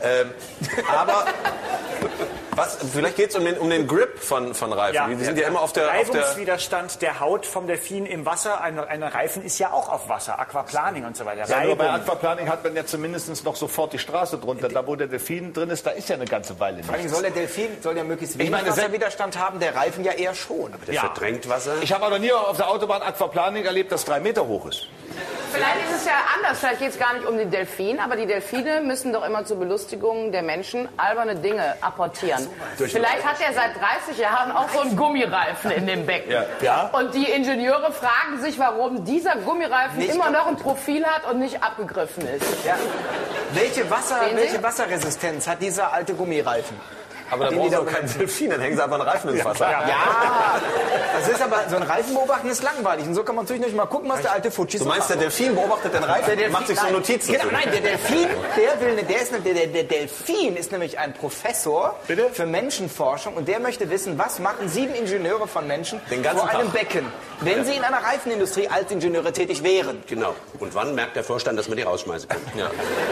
Aber vielleicht geht es um den Grip von Reifen. Die sind ja immer auf der Reibungswiderstand der Haut vom Delfin im Wasser. Ein Reifen ist ja auch auf Wasser, Aquaplaning und so weiter. Ja, nur bei Reibung. Aquaplaning hat man ja zumindest noch sofort die Straße drunter. Da, wo der Delfin drin ist, da ist ja eine ganze Weile Vor allem nichts. soll der Delfin möglichst wenig meine, Wasserwiderstand haben, der Reifen ja eher schon. Der verdrängt Wasser. Ich habe aber nie auf der Autobahn Aquaplaning erlebt, das 3 Meter hoch ist. vielleicht ist es ja anders. Vielleicht geht es gar nicht um den Delfin, aber die Delfine müssen doch immer zur Belustigung der Menschen alberne Dinge apportieren. Vielleicht hat er seit 30 Jahren auch so einen Gummireifen in dem Becken. Ja. Und die Ingenieure fragen sich, warum dieser Gummireifen immer noch ein Profil hat und nicht abgegriffen ist. Ja. Welche Sehen Sie? Wasserresistenz hat dieser alte Gummireifen? Aber da Den brauchen die sie da auch keinen Delfin, dann hängen sie einfach einen Reifen ins Wasser. Ja, das ist aber, so ein Reifen beobachten ist langweilig. Und so kann man natürlich nicht mal gucken, was der alte Fuji Du so meinst, macht. der Delfin beobachtet den Reifen und macht sich so Notizen Genau, zu. nein, der Delfin, der Delfin ist nämlich ein Professor für Menschenforschung und der möchte wissen, was machen 7 Ingenieure von Menschen Den ganzen vor einem Tag. Becken, wenn sie in einer Reifenindustrie als Ingenieure tätig wären. Genau. Und wann merkt der Vorstand, dass man die rausschmeißen kann? Ja.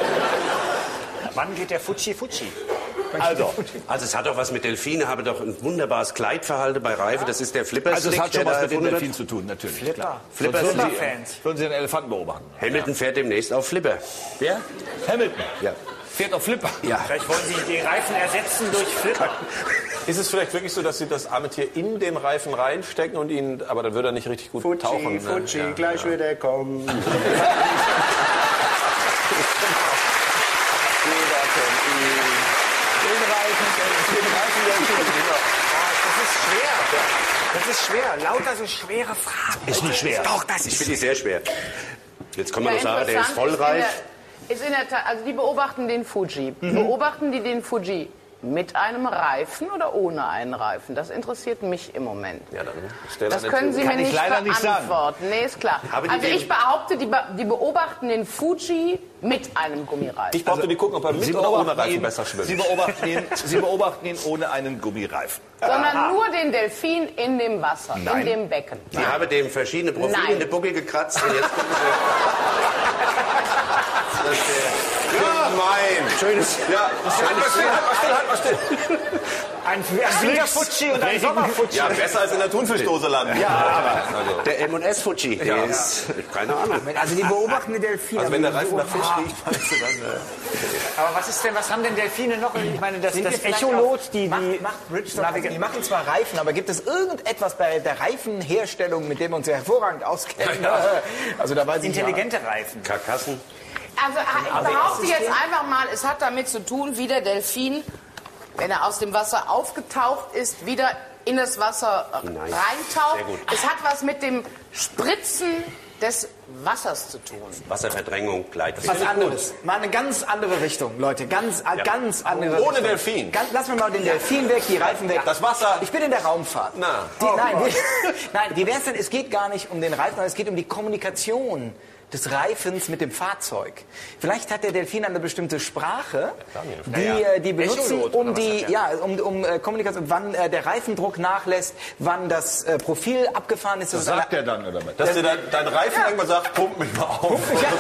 Wann geht der Fuji? Also es hat doch was mit Delfine, habe doch ein wunderbares Kleidverhalten bei Reife. Das ist der Flipper. Also es hat schon was mit den Delfinen zu tun, natürlich. Flipper. Flipper-Fans. Würden Sie den Elefanten beobachten? Hamilton fährt demnächst auf Flipper. Wer? Hamilton. Ja. Fährt auf Flipper. Ja. Vielleicht wollen Sie die Reifen ersetzen durch Flipper. Ist es vielleicht wirklich so, dass sie das arme Tier in den Reifen reinstecken und ihn, aber dann würde er nicht richtig gut tauchen. Ne? gleich wieder kommen. Das ist schwer. Lauter so schwere Fragen. Ist nicht schwer. Doch, das Ich ist finde die sehr schwer. Jetzt kann man nur sagen, der ist interessant vollreif. Ist in der Tat, also die beobachten den Fuji. Beobachten die den Fuji mit einem Reifen oder ohne einen Reifen? Das interessiert mich im Moment. Ja, dann stell Das eine können Sie Kann mir ich nicht leider nicht sagen. beantworten. Nee, ist klar. Haben die Also den- ich behaupte, die beobachten den Fuji mit einem Gummireifen. Ich brauchte die gucken, ob er mit oder ohne Reifen besser schwimmt. Sie beobachten ihn ohne einen Gummireifen. Sondern nur den Delfin in dem Wasser, in dem Becken. Die haben dem verschiedene Profile Nein. in den Buckel gekratzt und jetzt gucken Sie. Gemein. Schönes. Ja, halt mal still. ein Winterfuji und ein Sommerfuji. Ja, besser als in der Thunfischdose landen. Ja, Der M&S Fuji, der ist, keine Ahnung. Also die beobachten die Delfine. also wenn der Reifen nach Fisch riecht, meinst du dann... Aber was haben denn Delfine noch? Ich meine, das Echolot, macht Bridgestone, die machen zwar Reifen, aber gibt es irgendetwas bei der Reifenherstellung, mit dem wir uns ja hervorragend auskennen? Also da weiß ich intelligente Reifen. Karkassen. Also ich behaupte jetzt einfach mal, es hat damit zu tun, wie der Delfin, wenn er aus dem Wasser aufgetaucht ist, wieder in das Wasser reintaucht. Es hat was mit dem Spritzen des Wassers zu tun. Wasserverdrängung, Gleitfähigkeit. was anderes. Mal eine ganz andere Richtung, Leute. Ganz andere Ohne Richtung. Delfin. Lassen wir mal den Delfin weg, die Reifen weg. Das Wasser. Ich bin in der Raumfahrt. Nein, wie wär's denn? Es geht gar nicht um den Reifen, sondern es geht um die Kommunikation des Reifens mit dem Fahrzeug. Vielleicht hat der Delfin eine bestimmte Sprache, die benutzen, um die, um Kommunikation, wann der Reifendruck nachlässt, wann das Profil abgefahren ist. Das sagt er dann, oder was? Dass dir dein Reifen irgendwann sagt, pump mich mal auf.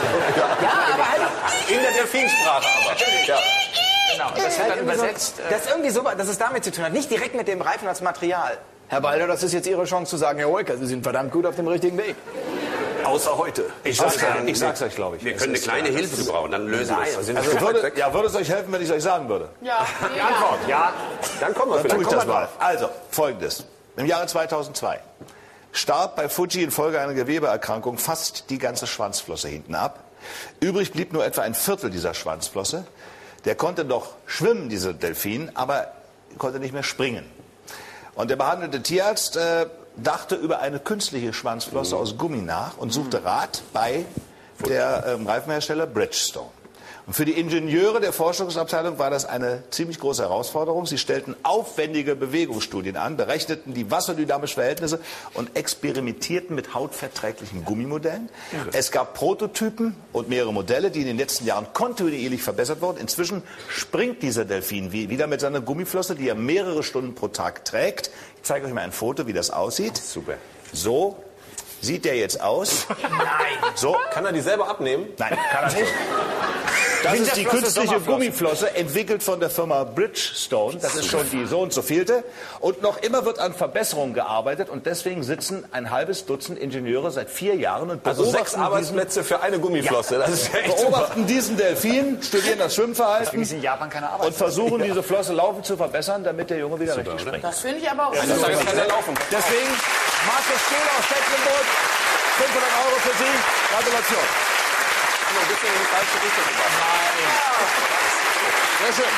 Aber halt In der Delfinsprache aber. Ja. Genau, das wird dann übersetzt. Das ist irgendwie so, dass es damit zu tun hat. Nicht direkt mit dem Reifen als Material. Herr Balder, das ist jetzt Ihre Chance zu sagen, Herr Holker, Sie sind verdammt gut auf dem richtigen Weg. Außer heute. Ich sag's euch, glaube ich. Wir können eine kleine Hilfe gebrauchen, dann lösen wir es. Also würde es euch helfen, wenn ich es euch sagen würde? Ja, Die Antwort, ja. Dann kommen wir Dann vielleicht. tue ich das mal. Also, Folgendes. Im Jahre 2002 starb bei Fuji infolge einer Gewebeerkrankung fast die ganze Schwanzflosse hinten ab. Übrig blieb nur etwa ein Viertel dieser Schwanzflosse. Der konnte noch schwimmen, dieser Delfin, aber konnte nicht mehr springen. Und der behandelte Tierarzt dachte über eine künstliche Schwanzflosse aus Gummi nach und suchte Rat bei der Reifenhersteller Bridgestone. Und für die Ingenieure der Forschungsabteilung war das eine ziemlich große Herausforderung. Sie stellten aufwendige Bewegungsstudien an, berechneten die wasserdynamischen Verhältnisse und experimentierten mit hautverträglichen Gummimodellen. Es gab Prototypen und mehrere Modelle, die in den letzten Jahren kontinuierlich verbessert wurden. Inzwischen springt dieser Delfin wieder mit seiner Gummiflosse, die er mehrere Stunden pro Tag trägt. Ich zeige euch mal ein Foto, wie das aussieht. Super. So sieht der jetzt aus. Nein. So. Kann er die selber abnehmen? Nein, kann er nicht. Das ist die künstliche Gummiflosse, entwickelt von der Firma Bridgestone. Das ist schon die so und so vielte. Und noch immer wird an Verbesserungen gearbeitet. Und deswegen sitzen ein halbes Dutzend Ingenieure seit 4 Jahren und Also 6 Arbeitsplätze für eine Gummiflosse. Das ist echt beobachten diesen Delfin, studieren das Schwimmverhalten Deswegen ist in Japan keine Arbeit. und versuchen, diese Flosse laufend zu verbessern, damit der Junge wieder richtig springt. Das finde ich aber auch Das kann ja laufen. Deswegen, Markus Scheler aus Tecklenburg, 500 € für Sie. Gratulation. Haben wir ein bisschen in die falsche Richtung gemacht. Sehr schön.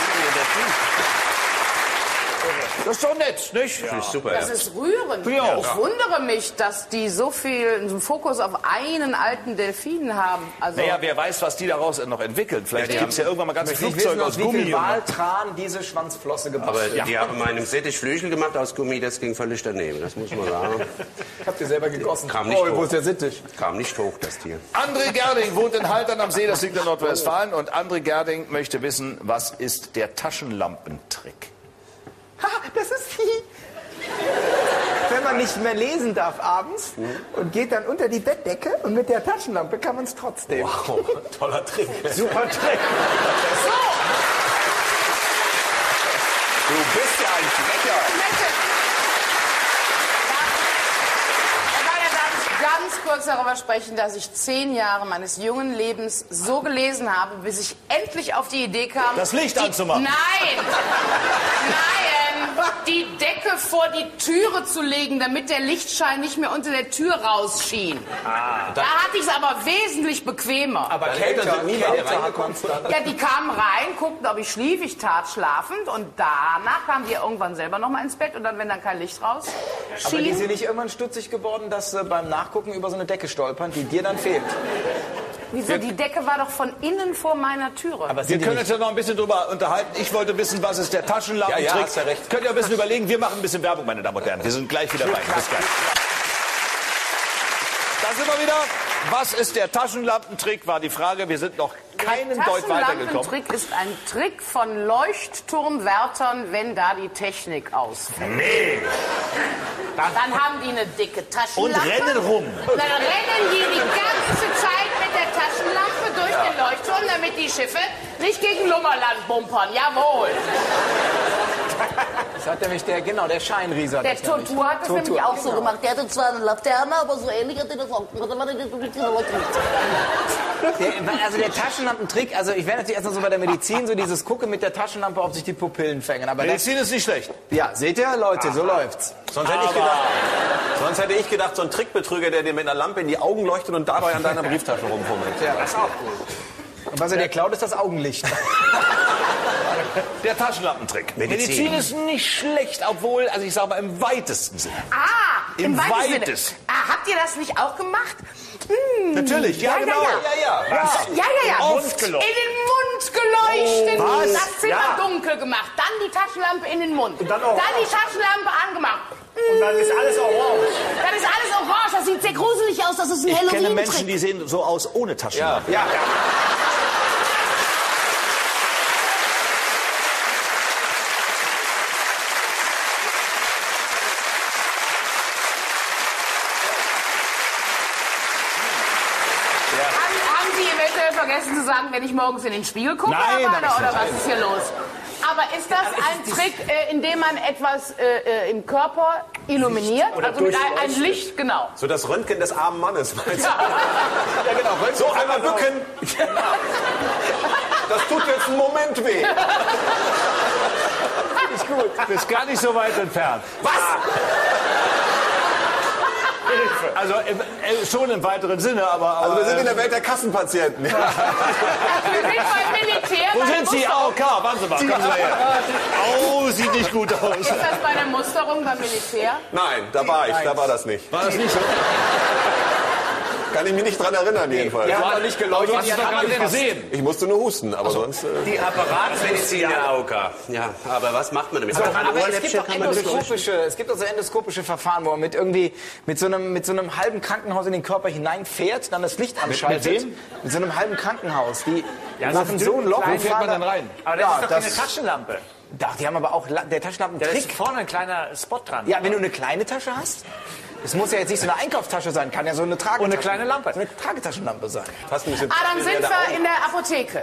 Das ist doch nett, nicht? Das ist super, Das ja. ist rührend. Ja. Ich wundere mich, dass die so viel einen Fokus auf einen alten Delfin haben. Also Naja, wer weiß, was die daraus noch entwickeln. Vielleicht gibt es ja irgendwann mal ganze Ich will Flugzeuge wissen, aus aus wie Gummi. viel Waltran diese Schwanzflosse Aber gebastelt. die haben meinem Sittich Flügel gemacht aus Gummi, das ging völlig daneben. Das muss man sagen. Habt ihr selber gegossen? Kam nicht Wo hoch. ist der Sittich? Kam nicht hoch, das Tier. André Gerding wohnt in Haltern am See, das liegt in Nordrhein-Westfalen. Und André Gerding möchte wissen, was ist der Taschenlampentrick? Ha, das ist wie... Wenn man nicht mehr lesen darf abends und geht dann unter die Bettdecke und mit der Taschenlampe kann man es trotzdem. Wow, toller Trick. Super Trick. Du bist ja ein Frecher. Darf ich ganz kurz darüber sprechen, dass ich 10 Jahre meines jungen Lebens so gelesen habe, bis ich endlich auf die Idee kam... Das Licht anzumachen. Nein! Die Decke vor die Türe zu legen, damit der Lichtschein nicht mehr unter der Tür rausschien. Da hatte ich es aber wesentlich bequemer. Aber Eltern sind nie mehr reingekommen. Ja, die kamen rein, guckten, ob ich schlief, ich tat schlafend und danach kamen die irgendwann selber noch mal ins Bett und dann, wenn dann kein Licht raus Aber die sind schien... nicht irgendwann stutzig geworden, dass beim Nachgucken über so eine Decke stolpern, die dir dann fehlt. Wieso? Die Decke war doch von innen vor meiner Türe. Aber Wir können uns ja noch ein bisschen drüber unterhalten. Ich wollte wissen, was ist der Taschenlampentrick? Ja, hast ja recht. Könnt ihr ein bisschen überlegen? Wir machen ein bisschen Werbung, meine Damen und Herren. Wir sind gleich wieder bei. Bis gleich. Da sind wir wieder. Was ist der Taschenlampentrick, war die Frage. Wir sind noch keinen Deut weitergekommen. Der Taschenlampentrick ist ein Trick von Leuchtturmwärtern, wenn da die Technik ausfällt. Nee. Dann haben die eine dicke Taschenlampe. Und rennen rum. Und dann rennen die ganze Zeit mit der Taschenlampe durch den Leuchtturm, damit die Schiffe nicht gegen Lummerland bumpern. Jawohl. Das hat nämlich der Scheinrieser. Der Tortur hat das nämlich auch so gemacht. Der hatte zwar eine Laterne, aber so ähnlich hat er das auch gemacht. Also der Taschenlampentrick, also ich wäre natürlich erst mal so bei der Medizin, so dieses Gucken mit der Taschenlampe, ob sich die Pupillen fängen. Aber Medizin ist nicht schlecht. ja, seht ihr, Leute, so läuft's. Sonst hätte ich gedacht, so ein Trickbetrüger, der dir mit einer Lampe in die Augen leuchtet und dabei an deiner Brieftasche rumfummelt. Ja, das ist auch gut. Und was er dir klaut, ist das Augenlicht. Der Taschenlampentrick. Medizin ist nicht schlecht, obwohl, also ich sage mal, im weitesten Sinne. Im weitesten. Sinne. Habt ihr das nicht auch gemacht? Natürlich, ja, genau. Ja. Oft In den Mund geleuchtet. Was? Das Zimmer dunkel gemacht. Dann die Taschenlampe in den Mund. Und dann die Taschenlampe angemacht. Und dann ist alles orange. Dann ist alles orange. Das sieht sehr gruselig aus. Das ist ein Ich kenne Halloween-Trick. Menschen, die sehen so aus ohne Taschenlampe. Ja. Haben Sie eventuell vergessen zu sagen, wenn ich morgens in den Spiegel gucke? Nein, oder was ist hier los? Aber ist das ein Trick, in dem man etwas im Körper illuminiert? Also mit einem Licht, genau. So das Röntgen des armen Mannes, meinst du? Ja. Ja, genau. So, einmal bücken. Das tut jetzt einen Moment weh. Ist gut. Bist gar nicht so weit entfernt. Was? Also schon im weiteren Sinne, aber... Also wir sind in der Welt der Kassenpatienten. Ja. Wir sind beim Militär. Wo bei sind Sie? Musterung. AOK, warten Sie mal, kommen Sie mal her. Oh, sieht nicht gut aus. Ist das bei der Musterung beim Militär? Nein, da war das nicht. War das nicht so? Kann ich mich nicht dran erinnern, jedenfalls. Ja, hat doch nicht geleuchtet. Du hast es doch gar nicht gesehen. Ich musste nur husten, aber sonst... Die Apparatsmedizin der AOK. Ja, aber was macht man damit? Aber es gibt doch endoskopische Verfahren, wo man mit so einem halben Krankenhaus in den Körper hineinfährt, dann das Licht anschaltet. Mit wem? Mit so einem halben Krankenhaus. Die Ja, machen so ein Loch. Wo und fährt man fahren dann rein? Aber das ist doch keine Taschenlampe. Die haben aber auch der Da Taschenlampentrick. ist vorne ein kleiner Spot dran. Ja, wenn du eine kleine Tasche hast. Es muss ja jetzt nicht so eine Einkaufstasche sein, kann ja so eine Tragetasche. Und eine kleine Lampe. So eine Tragetaschenlampe sein. Fast ein bisschen Dann sind wir in der Apotheke.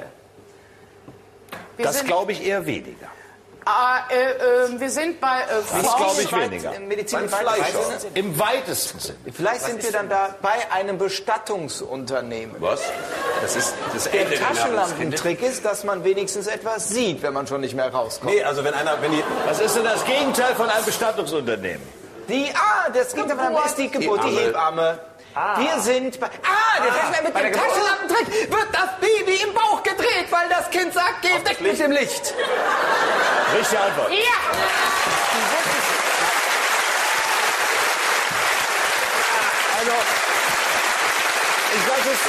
Das glaube ich eher weniger. Wir sind bei Das glaube ich weniger. Medizin im Beim weitesten Fleisch Sinne. Im weitesten Sinne. Vielleicht sind wir dann da bei einem Bestattungsunternehmen. Was? Das ist das Der Ende der Taschenlampentrick ist, dass man wenigstens etwas sieht, wenn man schon nicht mehr rauskommt. Nee, also wenn die... Was ist denn das Gegenteil von einem Bestattungsunternehmen? Das Gegenteil von einem ist die Geburt, die Hebamme. Wir sind bei... mit dem Taschenlampentrick wird das Baby im Bauch gedreht, weil das Kind sagt, geh weg mit dem Licht. Richtige Antwort. Ja! Also, ich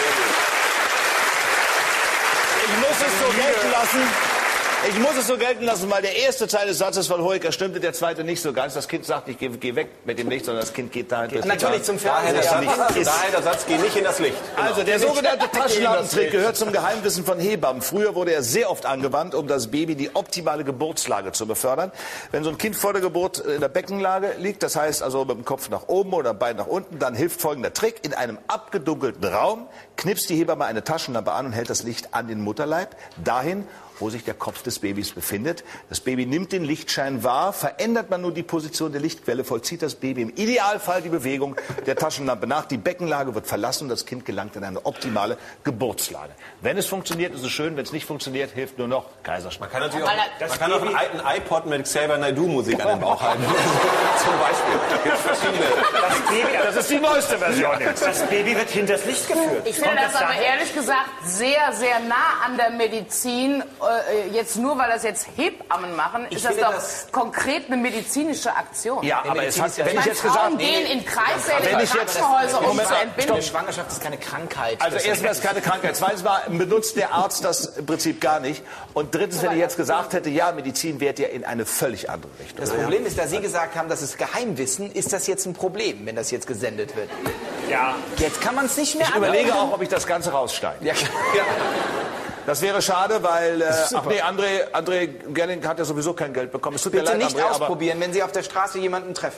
muss es so gelten lassen. Ich muss es so gelten lassen, weil der erste Teil des Satzes von Hoeker stimmte, der zweite nicht so ganz. Das Kind sagt nicht, geh weg mit dem Licht, sondern das Kind geht dahin. Natürlich zum Daher Fernseher. der Satz, geh nicht in das Licht. Also der sogenannte Taschenlampentrick gehört zum Geheimwissen von Hebammen. Früher wurde er sehr oft angewandt, um das Baby die optimale Geburtslage zu befördern. Wenn so ein Kind vor der Geburt in der Beckenlage liegt, das heißt also mit dem Kopf nach oben oder Bein nach unten, dann hilft folgender Trick. In einem abgedunkelten Raum knipst die Hebamme eine Taschenlampe an und hält das Licht an den Mutterleib, dahin, wo sich der Kopf des Babys befindet. Das Baby nimmt den Lichtschein wahr, verändert man nur die Position der Lichtquelle, vollzieht das Baby im Idealfall die Bewegung der Taschenlampe nach. Die Beckenlage wird verlassen und das Kind gelangt in eine optimale Geburtslage. Wenn es funktioniert, ist es schön. Wenn es nicht funktioniert, hilft nur noch Kaiserschnitt. Man kann natürlich auch einen alten iPod mit Xavier Naidoo-Musik an den Bauch halten. Zum Beispiel. Gibt verschiedene. Das ist die neueste Version jetzt. Das Baby wird hinters Licht geführt. Ich finde das aber ehrlich gesagt sehr, sehr nah an der Medizin. Jetzt nur, weil das jetzt Hebammen machen, ist das doch konkret eine medizinische Aktion. Ja, aber es hat, wenn ich Meine jetzt Frauen gesagt... gehen in Kreissäle, wenn in ich jetzt- Krankenhäuser, um Moment, zu entbinden. Schwangerschaft ist keine Krankheit. Also erstmal ist keine Krankheit. Zweitens mal benutzt der Arzt das im Prinzip gar nicht. Und drittens, wenn ich jetzt gesagt hätte, ja, Medizin wäre ja in eine völlig andere Richtung. Das Problem ist, da Sie gesagt haben, das ist Geheimwissen, ist das jetzt ein Problem, wenn das jetzt gesendet wird. Ja. Jetzt kann man es nicht mehr Ich überlege auch, ob ich das Ganze raussteige. Ja, Das wäre schade, weil André Gerling hat ja sowieso kein Geld bekommen. Es tut mir Bitte leid, nicht André, aber ausprobieren, wenn Sie auf der Straße jemanden treffen.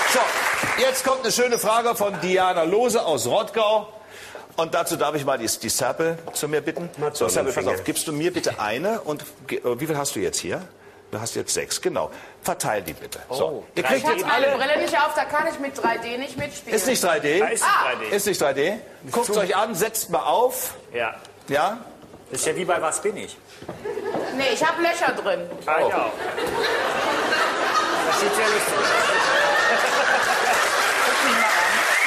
So, jetzt kommt eine schöne Frage von Diana Lohse aus Rottgau. Und dazu darf ich mal die Serpel zu mir bitten. So, Serpel, pass auf, gibst du mir bitte eine und wie viel hast du jetzt hier? Du hast jetzt 6, genau. Verteil die bitte. So. Ihr kriegt Ich jetzt habe meine alle. Brille nicht auf, da kann ich mit 3D nicht mitspielen. Ist nicht 3D? Da ist 3D. Ist nicht 3D? Guckt euch an, setzt mal auf. Ja. Ja? Das ist ja wie bei Was bin ich? Nee, ich habe Löcher drin. Ah, ja. Das sieht sehr lustig aus. Guck mich mal an.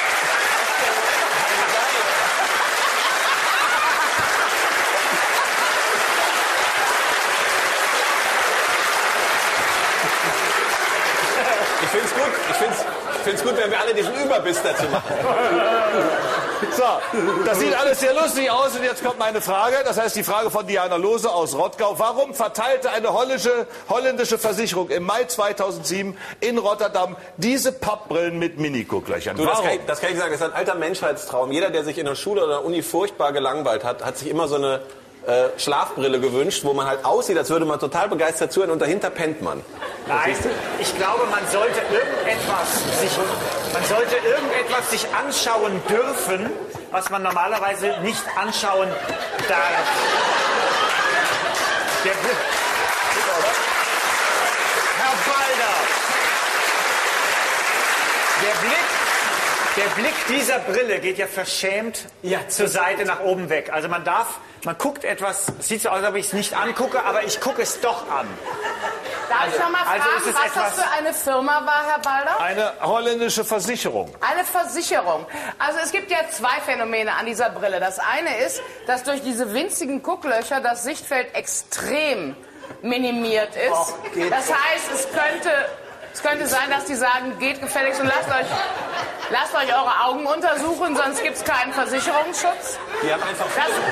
Ich find's gut, wenn wir alle diesen Überbiss dazu machen. So, das sieht alles sehr lustig aus und jetzt kommt meine Frage. Das heißt die Frage von Diana Lohse aus Rottgau. Warum verteilte eine holländische Versicherung im Mai 2007 in Rotterdam diese Pappbrillen mit Mini-Gucklöchern? Du, das kann ich sagen, das ist ein alter Menschheitstraum. Jeder, der sich in der Schule oder der Uni furchtbar gelangweilt hat, hat sich immer so eine Schlafbrille gewünscht, wo man halt aussieht, als würde man total begeistert zuhören und dahinter pennt man. Nein, ich glaube, man sollte irgendetwas sich anschauen dürfen, was man normalerweise nicht anschauen darf. Herr Balder, der Blick dieser Brille geht ja verschämt zur Seite nach oben weg. Also man guckt etwas, sieht so aus, als ob ich es nicht angucke, aber ich gucke es doch an. Darf ich noch mal fragen, ist es was das für eine Firma war, Herr Balder? Eine holländische Versicherung. Eine Versicherung. Also es gibt ja zwei Phänomene an dieser Brille. Das eine ist, dass durch diese winzigen Gucklöcher das Sichtfeld extrem minimiert ist. Das heißt, es könnte sein, dass die sagen, geht gefälligst und lasst euch eure Augen untersuchen, sonst gibt es keinen Versicherungsschutz. Die haben einfach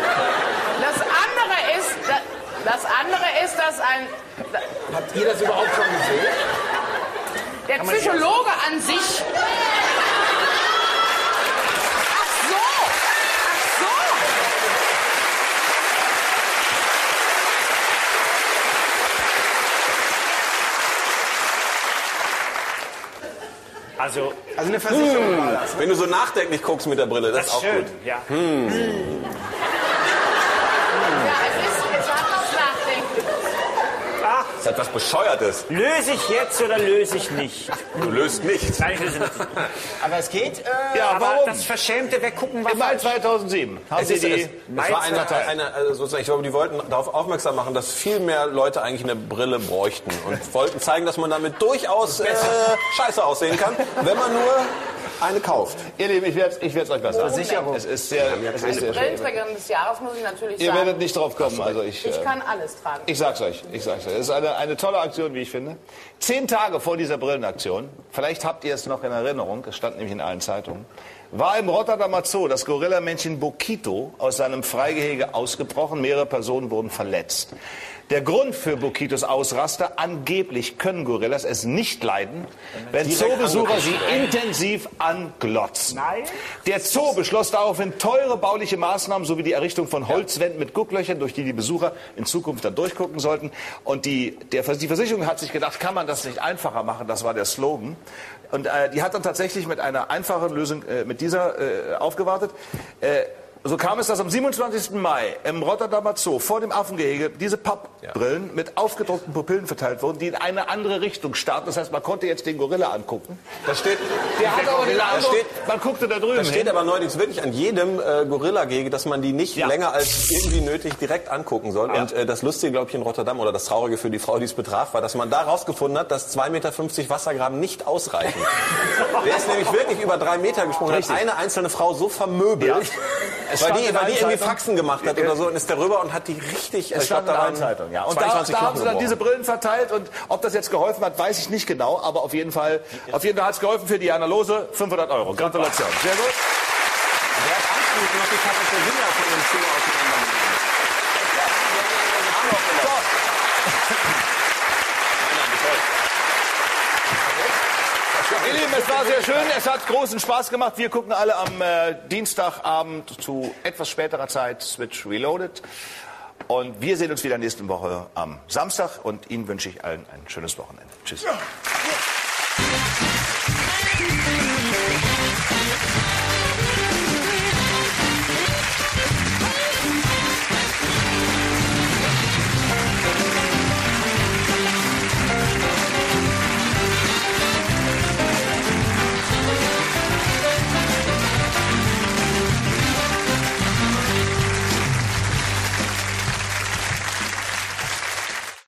Das andere ist, dass ein... Habt ihr das überhaupt schon gesehen? Der Psychologe an sich... Ach so! Also eine Versicherung war das. Wenn du so nachdenklich guckst mit der Brille, das ist auch schön, gut. ja. Ja, es hat was Nachdenkliches. Das ist etwas Bescheuertes. Löse ich jetzt oder löse ich nicht? Du löst nichts. Nein, ich löse nicht. Aber es geht... Ja, Aber warum? das verschämte Weggucken war Im Mai falsch. 2007 haben sie die... Es war sozusagen, ich glaube, die wollten darauf aufmerksam machen, dass viel mehr Leute eigentlich eine Brille bräuchten und wollten zeigen, dass man damit durchaus scheiße aussehen kann, wenn man nur eine kauft. Ihr Lieben, ich werde es euch was sagen. Versicherung. Es ist sehr schön. Brillenträgerin des Jahres muss ich natürlich Ihr sagen. werdet nicht drauf kommen. Also Ich kann alles tragen. Ich sag's euch. Es ist eine tolle Aktion, wie ich finde. 10 Tage vor dieser Brillenaktion, vielleicht habt ihr es noch in Erinnerung, es stand nämlich in allen Zeitungen, war im Rotterdamer Zoo das Gorillamännchen Bokito aus seinem Freigehege ausgebrochen. Mehrere Personen wurden verletzt. Der Grund für Bokitos Ausraster: angeblich können Gorillas es nicht leiden, wenn Zoobesucher sie intensiv anglotzen. Nein. Der Zoo beschloss daraufhin teure bauliche Maßnahmen sowie die Errichtung von Holzwänden mit Gucklöchern, durch die Besucher in Zukunft dann durchgucken sollten. Und die Versicherung hat sich gedacht, kann man das nicht einfacher machen? Das war der Slogan. Und die hat dann tatsächlich mit einer einfachen Lösung mit dieser aufgewartet. So kam es, dass am 27. Mai im Rotterdamer Zoo vor dem Affengehege diese Pappbrillen mit aufgedruckten Pupillen verteilt wurden, die in eine andere Richtung starten. Das heißt, man konnte jetzt den Gorilla angucken. Da steht, Der hat aber den Eindruck, man guckte da drüben da steht hin. aber neuerdings wirklich an jedem Gorilla-Gehege, dass man die nicht länger als irgendwie nötig direkt angucken soll. Ja. Und das Lustige, glaube ich, in Rotterdam, oder das Traurige für die Frau, die es betraf, war, dass man da rausgefunden hat, dass 2,50 Meter Wassergraben nicht ausreichen. Der ist nämlich wirklich über 3 Meter gesprungen, hat eine einzelne Frau so vermöbelt, weil die irgendwie Faxen gemacht hat oder so, und ist darüber und hat die richtig... Es stand in der Zeitung, ja. Und da haben sie dann diese Brillen verteilt, und ob das jetzt geholfen hat, weiß ich nicht genau, aber auf jeden Fall hat es geholfen für Diana Lohse. 500 €. Gratulation. Sehr gut. Der hat anschließend noch die Kappe für Winner von dem Zoo Ihr Lieben, es war sehr schön, es hat großen Spaß gemacht. Wir gucken alle am Dienstagabend zu etwas späterer Zeit Switch Reloaded. Und wir sehen uns wieder nächste Woche am Samstag. Und Ihnen wünsche ich allen ein schönes Wochenende. Tschüss. Ja. Tschüss.